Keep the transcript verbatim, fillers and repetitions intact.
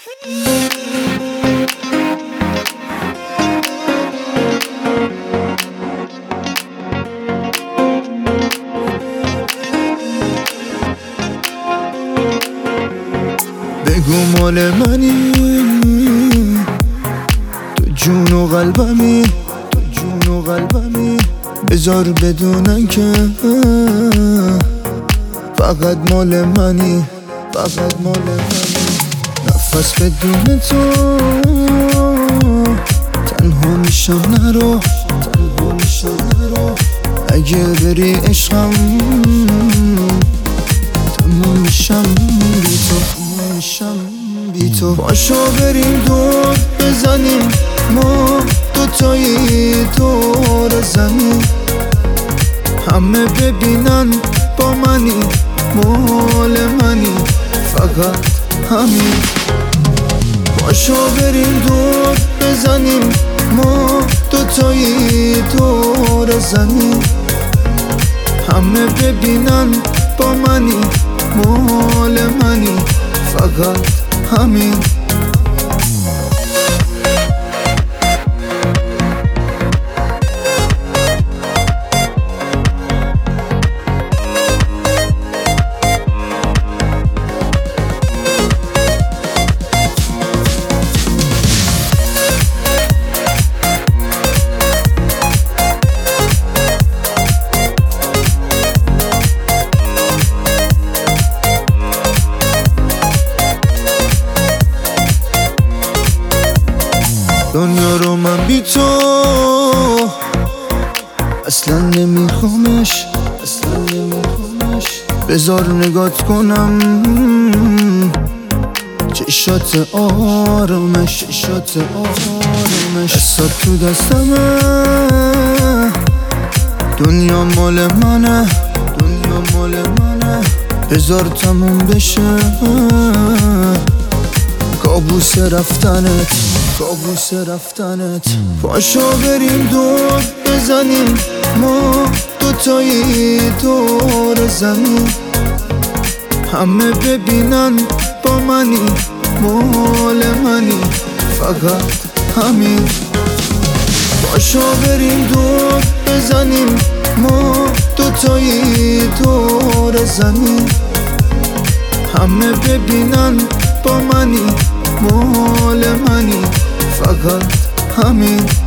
بگو مال منی، تو جون و قلبمی، تو جون و قلبمی. بذار بدونن که فقط مال منی، فقط مال منی. نفس بدون تو تنها میشم، نرو تنها میشم، نرو. اگه بری عشقم تموم میشم بی تو، میشم بی تو. پاشو بریم دور بزنیم، ما دوتایی دور زمین. همه ببینن با منی، مال منی، فقط همین. پاشو بریم دور بزنیم، ما دوتایی دور زمین. همه ببینن با منی، مال منی، فقط همین. دنیا رو من بی تو اصلا نمیخوامش، اصلا نمیخوامش. بذار نگات کنم چشات آرامش، چشات آرامش. دستات تو دستمه، دنیا مال منه، دنیا مال منه. بذار تموم بشه کابوس رفتنت، کابوس رفتنت. پاشو بریم دور بزنیم، ما دوتایی دور زمین. همه ببینن با منی، مال منی، فقط همین. پاشو بریم دور بزنیم، ما دوتایی دور زمین. همه ببینن با منی، مال منی، فقط همین.